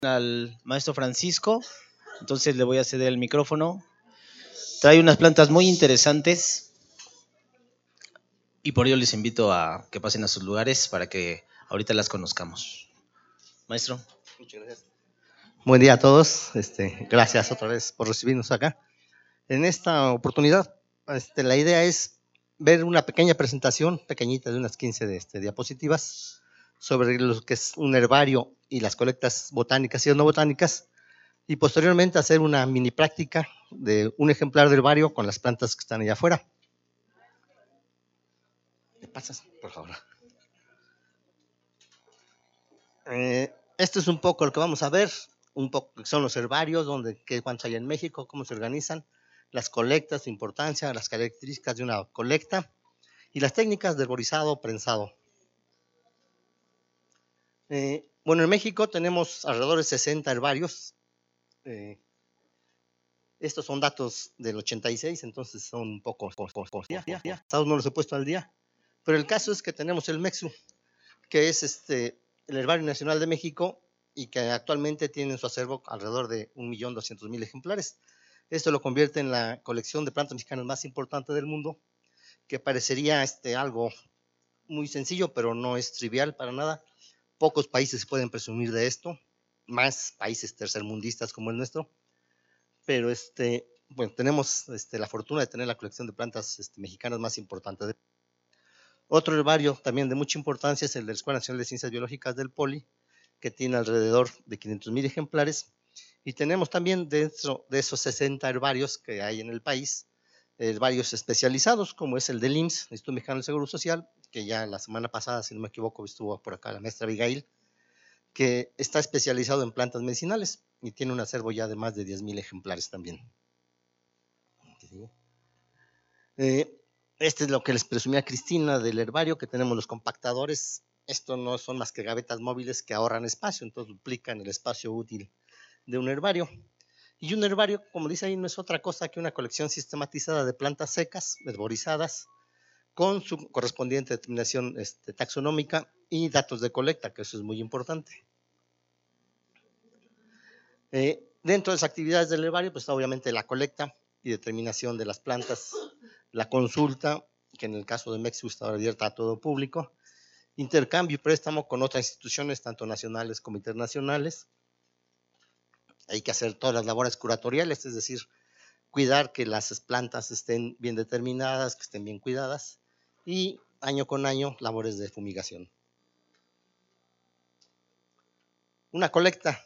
Al maestro Francisco, entonces le voy a ceder el micrófono. Trae unas plantas muy interesantes y por ello les invito a que pasen a sus lugares para que ahorita las conozcamos. Maestro. Muchas gracias. Buen día a todos. Gracias otra vez por recibirnos acá. En esta oportunidad, la idea es ver una pequeña presentación, pequeñita de unas 15 diapositivas, sobre lo que es un herbario y las colectas botánicas y no botánicas, y posteriormente hacer una mini práctica de un ejemplar de herbario con las plantas que están allá afuera. ¿Me pasas, por favor? Esto es un poco lo que vamos a ver, un poco son los herbarios, cuántos hay en México, cómo se organizan, las colectas, su importancia, las características de una colecta y las técnicas de herborizado, prensado. Bueno, en México tenemos alrededor de 60 herbarios. Estos son datos del 86, entonces son un poco no los he puesto al día, pero el caso es que tenemos el MEXU, que es el Herbario Nacional de México y que actualmente tiene en su acervo alrededor de 1.200.000 ejemplares. Esto lo convierte en la colección de plantas mexicanas más importante del mundo, que parecería algo muy sencillo, pero no es trivial para nada. Pocos países pueden presumir de esto, más países tercermundistas como el nuestro, pero bueno, tenemos la fortuna de tener la colección de plantas mexicanas más importante. Otro herbario también de mucha importancia es el de la Escuela Nacional de Ciencias Biológicas del Poli, que tiene alrededor de 500.000 ejemplares. Y tenemos también dentro de esos 60 herbarios que hay en el país, herbarios especializados, como es el del IMSS, el Instituto Mexicano del Seguro Social, que ya la semana pasada, si no me equivoco, estuvo por acá la maestra Abigail, que está especializado en plantas medicinales y tiene un acervo ya de más de 10.000 ejemplares también. Este es lo que les presumía Cristina del herbario, que tenemos los compactadores. Esto no son más que gavetas móviles que ahorran espacio, entonces duplican el espacio útil de un herbario. Y un herbario, como dice ahí, no es otra cosa que una colección sistematizada de plantas secas, herborizadas, con su correspondiente determinación taxonómica y datos de colecta, que eso es muy importante. Dentro de las actividades del herbario, pues está obviamente la colecta y determinación de las plantas, la consulta, que en el caso de MEXU está abierta a todo público, intercambio y préstamo con otras instituciones, tanto nacionales como internacionales. Hay que hacer todas las labores curatoriales, es decir, cuidar que las plantas estén bien determinadas, que estén bien cuidadas, y año con año labores de fumigación. Una colecta.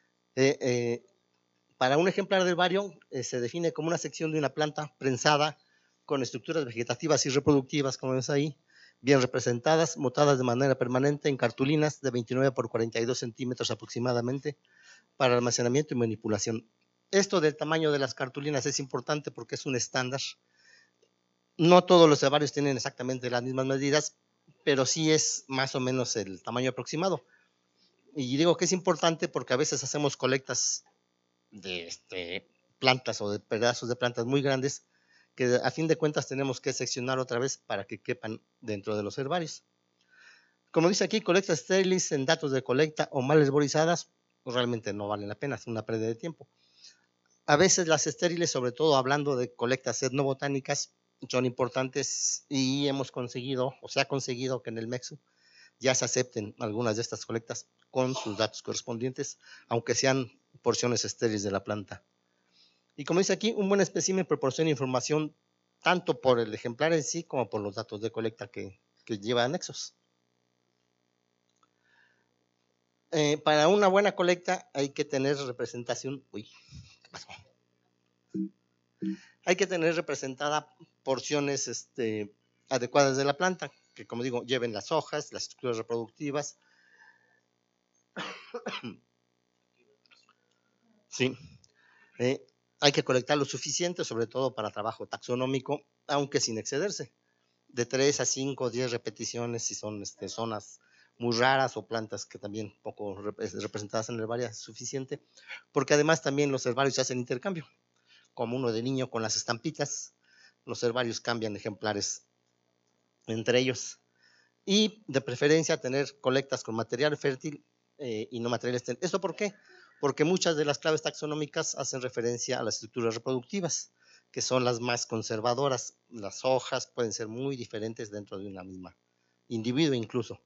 Para un ejemplar de herbario se define como una sección de una planta prensada con estructuras vegetativas y reproductivas, como ves ahí, bien representadas, montadas de manera permanente en cartulinas de 29 por 42 centímetros aproximadamente para almacenamiento y manipulación. Esto del tamaño de las cartulinas es importante porque es un estándar. No todos los herbarios tienen exactamente las mismas medidas, pero sí es más o menos el tamaño aproximado. Y digo que es importante porque a veces hacemos colectas de plantas o de pedazos de plantas muy grandes que a fin de cuentas tenemos que seccionar otra vez para que quepan dentro de los herbarios. Como dice aquí, colectas estériles en datos de colecta o mal herborizadas, pues realmente no valen la pena, es una pérdida de tiempo. A veces las estériles, sobre todo hablando de colectas etnobotánicas, son importantes y hemos conseguido, o se ha conseguido que en el MEXU ya se acepten algunas de estas colectas con sus datos correspondientes, aunque sean porciones estériles de la planta. Y como dice aquí, un buen espécimen proporciona información tanto por el ejemplar en sí como por los datos de colecta que lleva anexos. Para una buena colecta hay que tener representación. Uy, ¿qué pasó? Hay que tener representada porciones adecuadas de la planta, que como digo, lleven las hojas, las estructuras reproductivas. Sí. Hay que colectar lo suficiente, sobre todo para trabajo taxonómico, aunque sin excederse. De 3 a 5 o 10 repeticiones si son zonas muy raras o plantas que también poco representadas en el herbario es suficiente, porque además también los herbarios hacen intercambio, como uno de niño con las estampitas, los herbarios cambian ejemplares entre ellos. Y de preferencia tener colectas con material fértil y no material estéril. ¿Esto por qué? porque muchas de las claves taxonómicas hacen referencia a las estructuras reproductivas, que son las más conservadoras. Las hojas pueden ser muy diferentes dentro de una misma individuo incluso.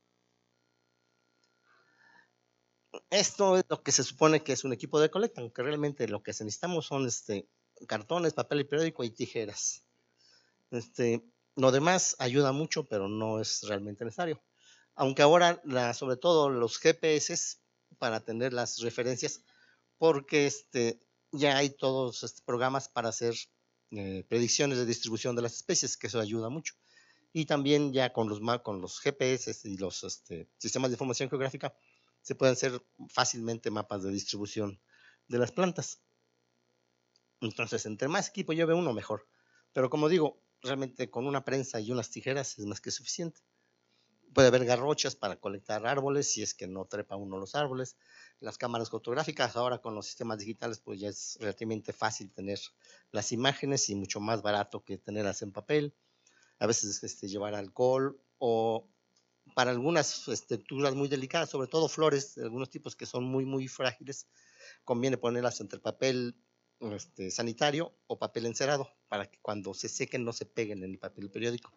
Esto es lo que se supone que es un equipo de colecta, aunque realmente lo que necesitamos son cartones, papel y periódico y tijeras. Lo demás ayuda mucho, pero no es realmente necesario. Aunque ahora, sobre todo los GPS para tener las referencias, porque ya hay todos programas para hacer predicciones de distribución de las especies, que eso ayuda mucho. Y también ya con los GPS y los sistemas de información geográfica se pueden hacer fácilmente mapas de distribución de las plantas. Entonces, entre más equipo lleve uno, mejor. Pero como digo, realmente con una prensa y unas tijeras es más que suficiente. Puede haber garrochas para colectar árboles si es que no trepa uno los árboles. Las cámaras fotográficas, ahora con los sistemas digitales, pues ya es relativamente fácil tener las imágenes y mucho más barato que tenerlas en papel. A veces llevar alcohol o para algunas estructuras muy delicadas, sobre todo flores de algunos tipos que son muy, muy frágiles, conviene ponerlas entre papel sanitario o papel encerado para que cuando se sequen no se peguen en el papel periódico.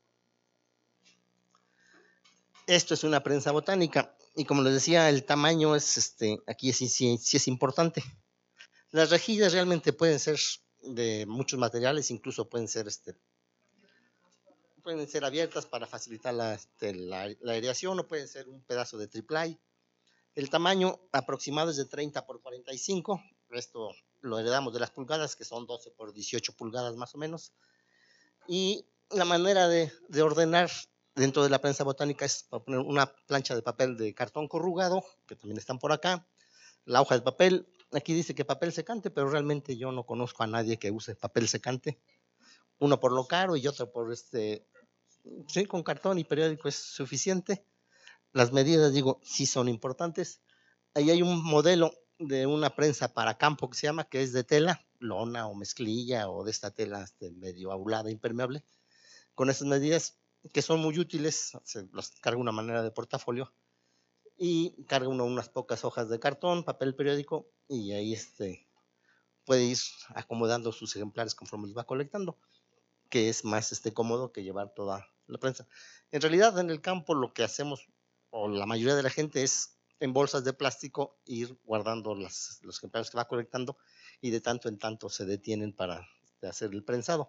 Esto es una prensa botánica y como les decía, el tamaño es aquí sí es importante. Las rejillas realmente pueden ser de muchos materiales, incluso pueden ser abiertas para facilitar la aireación, o pueden ser un pedazo de triplay. El tamaño aproximado es de 30 por 45. Esto lo heredamos de las pulgadas, que son 12 por 18 pulgadas más o menos. Y la manera de ordenar dentro de la prensa botánica es poner una plancha de papel de cartón corrugado, que también están por acá, la hoja de papel. Aquí dice que papel secante, pero realmente yo no conozco a nadie que use papel secante. Uno por lo caro y otro por sí, con cartón y periódico es suficiente. Las medidas, digo, sí son importantes. Ahí hay un modelo de una prensa para campo que se llama, que es de tela, lona o mezclilla o de esta tela medio aulada, impermeable. Con esas medidas que son muy útiles, se los carga una manera de portafolio y carga uno unas pocas hojas de cartón, papel periódico y ahí puede ir acomodando sus ejemplares conforme los va colectando, que es más cómodo que llevar toda la prensa. En realidad en el campo lo que hacemos, o la mayoría de la gente, es en bolsas de plástico ir guardando los ejemplares que va colectando y de tanto en tanto se detienen para hacer el prensado.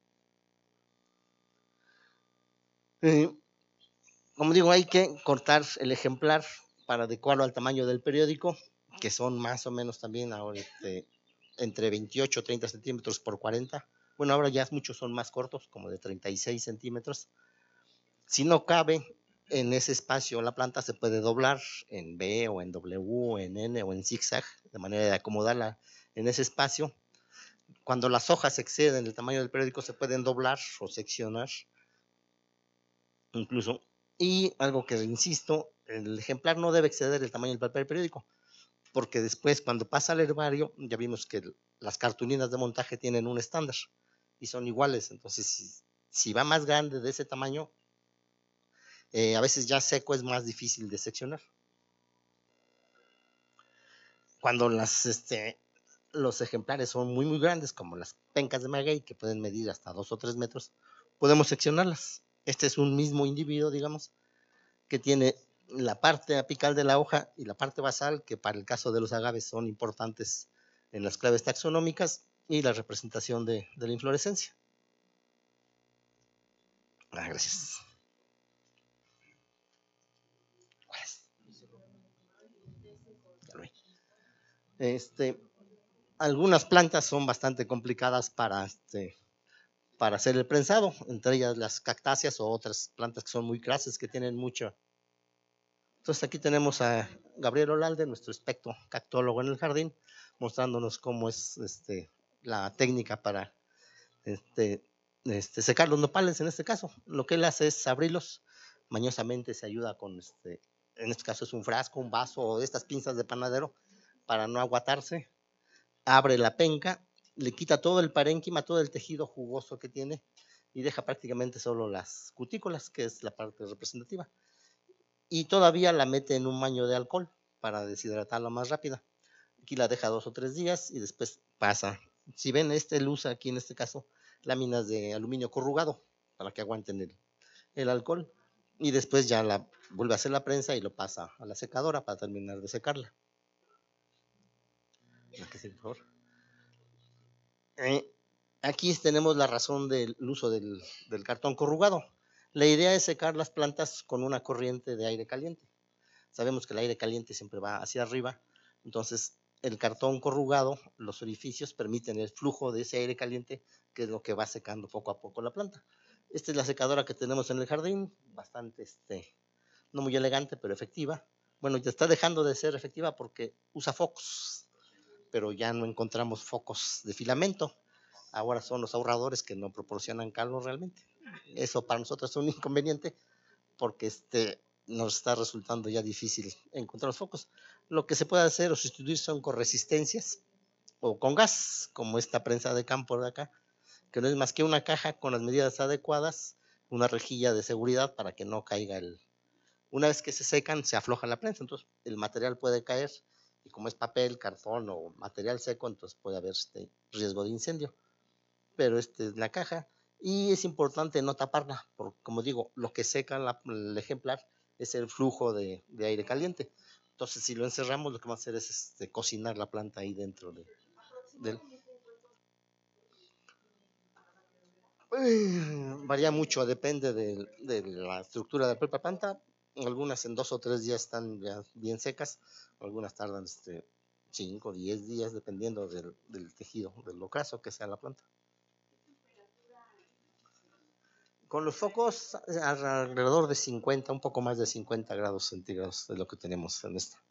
Como digo, hay que cortar el ejemplar para adecuarlo al tamaño del periódico, que son más o menos también ahora entre 28 o 30 centímetros por 40. Bueno, ahora ya muchos son más cortos, como de 36 centímetros. Si no cabe en ese espacio la planta, se puede doblar en B o en W o en N o en zigzag, de manera de acomodarla en ese espacio. Cuando las hojas exceden el tamaño del periódico, se pueden doblar o seccionar incluso. Y algo que insisto, el ejemplar no debe exceder el tamaño del papel periódico, porque después cuando pasa al herbario, ya vimos que las cartulinas de montaje tienen un estándar y son iguales. Entonces, si va más grande de ese tamaño, a veces ya seco es más difícil de seccionar. Cuando los ejemplares son muy, muy grandes, como las pencas de maguey, que pueden medir hasta 2 o 3 metros, podemos seccionarlas. Este es un mismo individuo, digamos, que tiene la parte apical de la hoja y la parte basal, que para el caso de los agaves son importantes en las claves taxonómicas, y la representación de la inflorescencia. Gracias. Algunas plantas son bastante complicadas para hacer el prensado, entre ellas las cactáceas o otras plantas que son muy crasas, que tienen mucho. Entonces aquí tenemos a Gabriel Olalde, nuestro experto cactólogo en el jardín, mostrándonos cómo es la técnica para secar los nopales. En este caso, lo que él hace es abrirlos, mañosamente se ayuda con en este caso es un frasco, un vaso o estas pinzas de panadero para no aguatarse. Abre la penca, le quita todo el parénquima, todo el tejido jugoso que tiene y deja prácticamente solo las cutículas, que es la parte representativa. Y todavía la mete en un baño de alcohol para deshidratarla más rápida. Aquí la deja 2 o 3 días y después pasa. Si ven, él usa aquí en este caso láminas de aluminio corrugado para que aguanten el alcohol. Y después ya vuelve a hacer la prensa y lo pasa a la secadora para terminar de secarla. Aquí tenemos la razón del uso del cartón corrugado. La idea es secar las plantas con una corriente de aire caliente. Sabemos que el aire caliente siempre va hacia arriba, entonces el cartón corrugado, los orificios permiten el flujo de ese aire caliente, que es lo que va secando poco a poco la planta. Esta es la secadora que tenemos en el jardín, bastante, no muy elegante, pero efectiva. Bueno, ya está dejando de ser efectiva porque usa focos, pero ya no encontramos focos de filamento. Ahora son los ahorradores que no proporcionan calor realmente. Eso para nosotros es un inconveniente porque nos está resultando ya difícil encontrar los focos. Lo que se puede hacer o sustituir son con resistencias o con gas, como esta prensa de campo de acá, que no es más que una caja con las medidas adecuadas, una rejilla de seguridad para que no caiga Una vez que se secan, se afloja la prensa, entonces el material puede caer, y como es papel, cartón o material seco, entonces puede haber riesgo de incendio. Pero esta es la caja, y es importante no taparla, porque como digo, lo que seca el ejemplar es el flujo de aire caliente. Entonces, si lo encerramos, lo que vamos a hacer es cocinar la planta ahí dentro del... Varía mucho, depende de la estructura de la propia planta. Algunas en 2 o 3 días están ya bien secas, algunas tardan 5 o 10 días, dependiendo del tejido, del ocaso que sea la planta. Con los focos alrededor de 50, un poco más de 50 grados centígrados de lo que tenemos en esta.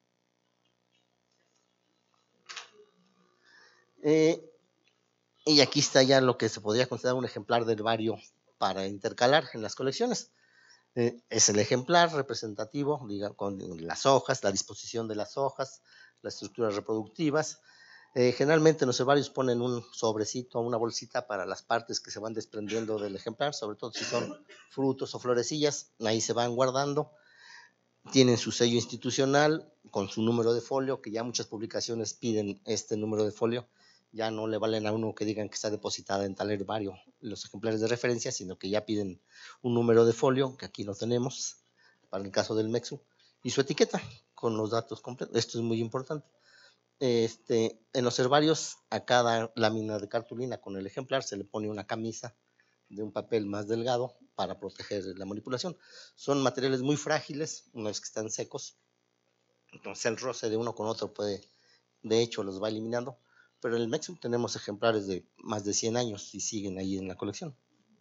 Y aquí está ya lo que se podría considerar un ejemplar del herbario para intercalar en las colecciones. Es el ejemplar representativo, con las hojas, la disposición de las hojas, las estructuras reproductivas. Generalmente los herbarios ponen un sobrecito, una bolsita para las partes que se van desprendiendo del ejemplar, sobre todo si son frutos o florecillas, ahí se van guardando. Tienen su sello institucional con su número de folio, que ya muchas publicaciones piden este número de folio. Ya no le valen a uno que digan que está depositada en tal herbario los ejemplares de referencia, sino que ya piden un número de folio, que aquí lo tenemos, para el caso del Mexu, y su etiqueta con los datos completos. Esto es muy importante. En los herbarios, a cada lámina de cartulina con el ejemplar se le pone una camisa de un papel más delgado para proteger la manipulación. Son materiales muy frágiles, una vez que están secos, entonces el roce de uno con otro de hecho, los va eliminando. Pero en el Mexu tenemos ejemplares de más de 100 años y siguen ahí en la colección.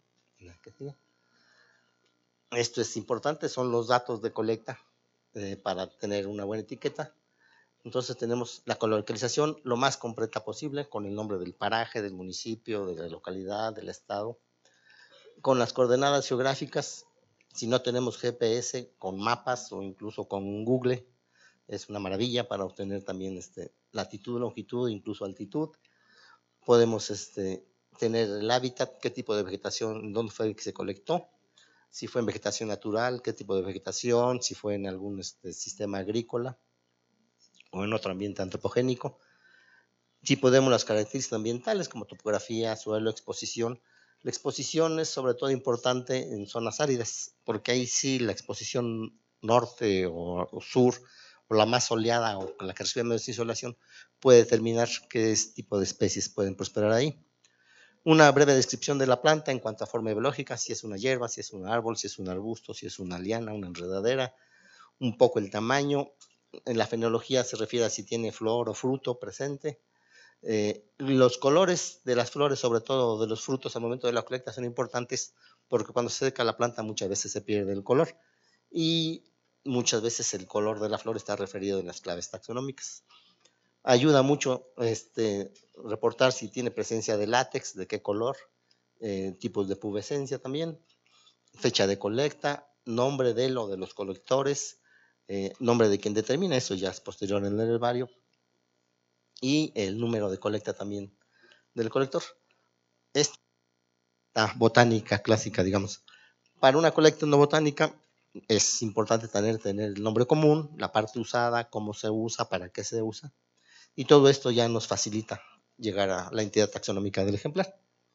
Esto es importante, son los datos de colecta para tener una buena etiqueta. Entonces tenemos la colocalización lo más completa posible, con el nombre del paraje, del municipio, de la localidad, del estado, con las coordenadas geográficas. Si no tenemos GPS, con mapas o incluso con Google, es una maravilla para obtener también latitud, longitud, incluso altitud. Podemos tener el hábitat, qué tipo de vegetación, dónde fue que se colectó, si fue en vegetación natural, qué tipo de vegetación, si fue en algún sistema agrícola o en otro ambiente antropogénico. Si podemos las características ambientales como topografía, suelo, exposición. La exposición es sobre todo importante en zonas áridas, porque ahí sí la exposición norte o sur, o la más soleada o la que recibe menos insolación, puede determinar qué tipo de especies pueden prosperar ahí. Una breve descripción de la planta en cuanto a forma biológica, si es una hierba, si es un árbol, si es un arbusto, si es una liana, una enredadera, un poco el tamaño. En la fenología se refiere a si tiene flor o fruto presente. Los colores de las flores, sobre todo de los frutos al momento de la colecta, son importantes porque cuando se seca la planta muchas veces se pierde el color y muchas veces el color de la flor está referido en las claves taxonómicas. Ayuda mucho reportar si tiene presencia de látex, de qué color, tipos de pubescencia también, fecha de colecta, nombre de él o de los colectores, nombre de quien determina, eso ya es posterior en el herbario, y el número de colecta también del colector. Esta botánica clásica, digamos. Para una colecta no botánica es importante tener el nombre común, la parte usada, cómo se usa, para qué se usa, y todo esto ya nos facilita llegar a la entidad taxonómica del ejemplar.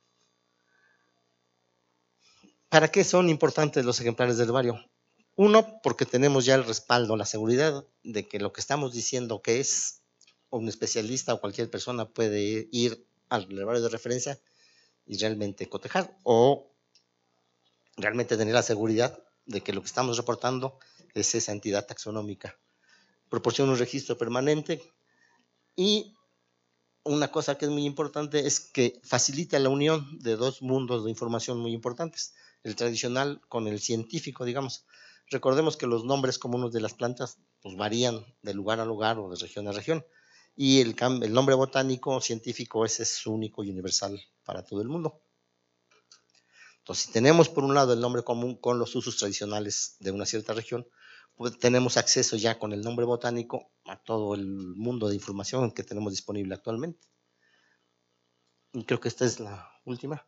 ¿Para qué son importantes los ejemplares del herbario? Uno, porque tenemos ya el respaldo, la seguridad de que lo que estamos diciendo que es un especialista o cualquier persona puede ir al herbario de referencia y realmente cotejar, o realmente tener la seguridad de que lo que estamos reportando es esa entidad taxonómica. Proporciona un registro permanente y una cosa que es muy importante es que facilita la unión de dos mundos de información muy importantes, el tradicional con el científico, digamos. Recordemos que los nombres comunes de las plantas pues, varían de lugar a lugar o de región a región, y el nombre botánico científico ese es único y universal para todo el mundo. Entonces, si tenemos por un lado el nombre común con los usos tradicionales de una cierta región, pues tenemos acceso ya con el nombre botánico a todo el mundo de información que tenemos disponible actualmente. Y creo que esta es la última.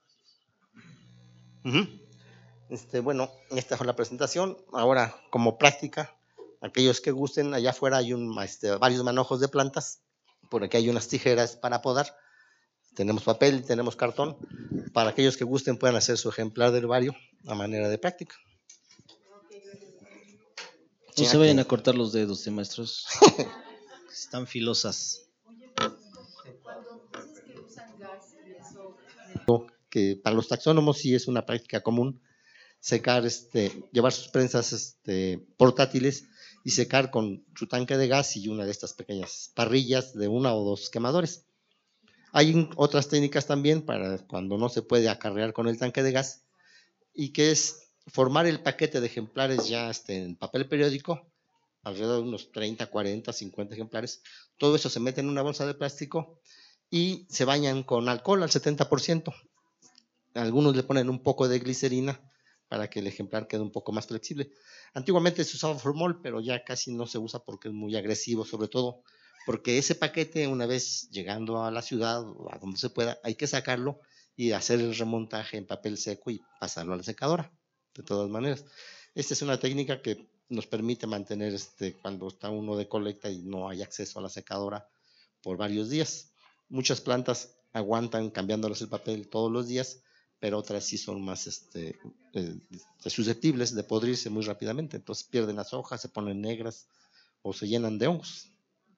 Bueno, esta fue la presentación. Ahora, como práctica, aquellos que gusten, allá afuera hay varios manojos de plantas. Por aquí hay unas tijeras para podar. Tenemos papel, tenemos cartón. Para aquellos que gusten, puedan hacer su ejemplar de herbario a manera de práctica. No se vayan a cortar los dedos, maestros. Están filosas. Que para los taxónomos sí es una práctica común secar, llevar sus prensas portátiles y secar con su tanque de gas y una de estas pequeñas parrillas de 1 o 2 quemadores. Hay otras técnicas también para cuando no se puede acarrear con el tanque de gas, y que es formar el paquete de ejemplares ya en papel periódico, alrededor de unos 30, 40, 50 ejemplares. Todo eso se mete en una bolsa de plástico y se bañan con alcohol al 70%. Algunos le ponen un poco de glicerina para que el ejemplar quede un poco más flexible. Antiguamente se usaba formol, pero ya casi no se usa porque es muy agresivo, sobre todo porque ese paquete, una vez llegando a la ciudad o a donde se pueda, hay que sacarlo y hacer el remontaje en papel seco y pasarlo a la secadora. De todas maneras, esta es una técnica que nos permite mantener cuando está uno de colecta y no hay acceso a la secadora por varios días. Muchas plantas aguantan cambiándoles el papel todos los días, pero otras sí son más susceptibles de podrirse muy rápidamente. Entonces pierden las hojas, se ponen negras o se llenan de hongos.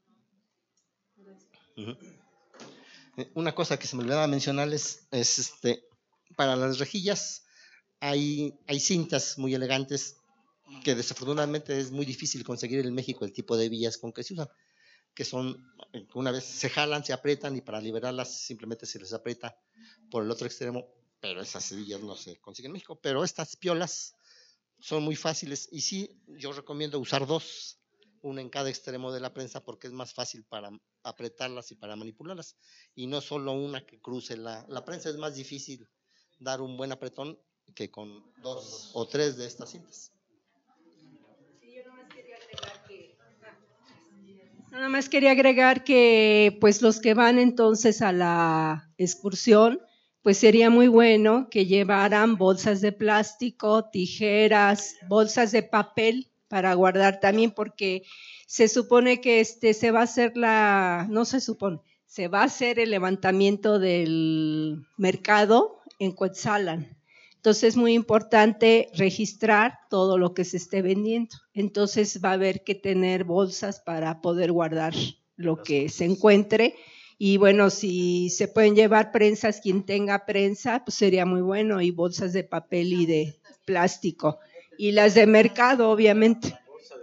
Una cosa que se me olvidaba mencionarles es para las rejillas hay cintas muy elegantes que desafortunadamente es muy difícil conseguir en México el tipo de hebillas con que se usan, que son, una vez se jalan, se aprietan y para liberarlas simplemente se les aprieta por el otro extremo, pero esas hebillas no se consiguen en México. Pero estas piolas son muy fáciles y sí, yo recomiendo usar 2, una en cada extremo de la prensa porque es más fácil para apretarlas y para manipularlas, y no solo una que cruce la prensa. Es más difícil dar un buen apretón que con 2 o 3 de estas cintas. Nada más quería agregar que pues los que van entonces a la excursión, pues sería muy bueno que llevaran bolsas de plástico, tijeras, bolsas de papel para guardar también, porque se supone que se va a hacer se va a hacer el levantamiento del mercado en Cuetzalan. Entonces es muy importante registrar todo lo que se esté vendiendo. Entonces va a haber que tener bolsas para poder guardar lo que se encuentre. Y bueno, si se pueden llevar prensas, quien tenga prensa, pues sería muy bueno, y bolsas de papel y de plástico. Y las de mercado, obviamente.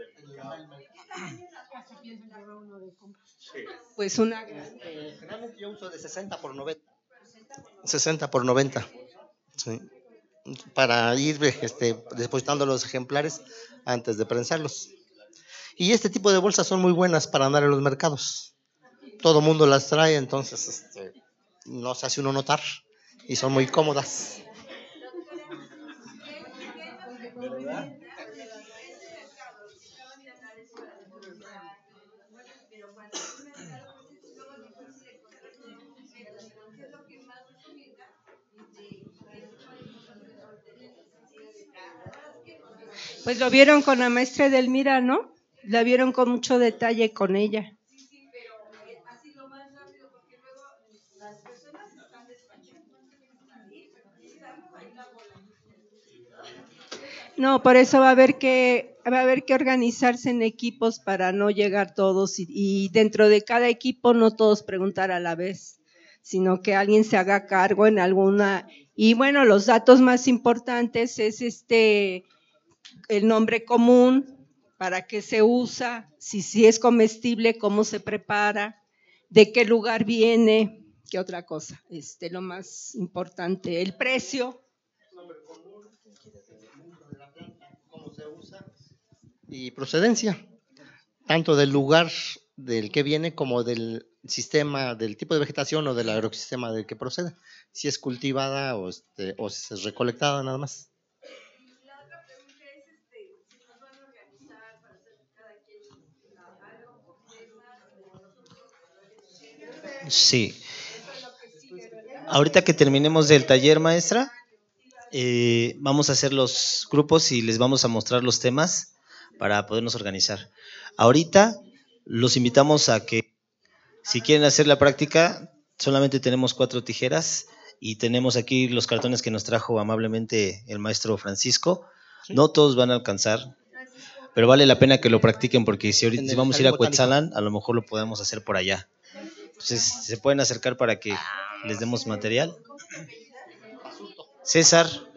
Pues una... Generalmente yo uso de 60 por 90. 60 por 90. Sí. Para ir depositando los ejemplares antes de prensarlos. Y este tipo de bolsas son muy buenas para andar en los mercados. Todo mundo las trae, entonces no se hace uno notar y son muy cómodas. Pues lo vieron con la maestra Edelmira, ¿no? La vieron con mucho detalle con ella. No, por eso va a haber que organizarse en equipos para no llegar todos y dentro de cada equipo no todos preguntar a la vez, sino que alguien se haga cargo en alguna. Y bueno, los datos más importantes es el nombre común, para qué se usa, si es comestible, cómo se prepara, de qué lugar viene, qué otra cosa, lo más importante, el precio. Y procedencia, tanto del lugar del que viene como del sistema, del tipo de vegetación o del agroecosistema del que procede, si es cultivada o es recolectada nada más. La otra pregunta es si nos van a organizar para hacer cada quien algo por temas o nosotros. Sí. Ahorita que terminemos del taller, maestra, vamos a hacer los grupos y les vamos a mostrar los temas para podernos organizar. Ahorita los invitamos a que, si quieren hacer la práctica, solamente tenemos 4 tijeras y tenemos aquí los cartones que nos trajo amablemente el maestro Francisco. Sí. No todos van a alcanzar, pero vale la pena que lo practiquen porque si vamos a ir a Cuetzalan, a lo mejor lo podemos hacer por allá. Entonces, se pueden acercar para que les demos material. César.